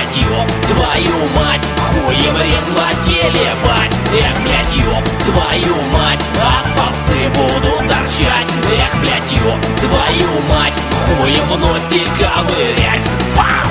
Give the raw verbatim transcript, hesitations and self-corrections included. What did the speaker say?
блядь, ёб твою мать, хуем резво телевать. Эх, блядь, ёб твою мать, от попсы буду торчать. Эх, блядь, ёб твою мать, хуем в носе ковырять. Фау!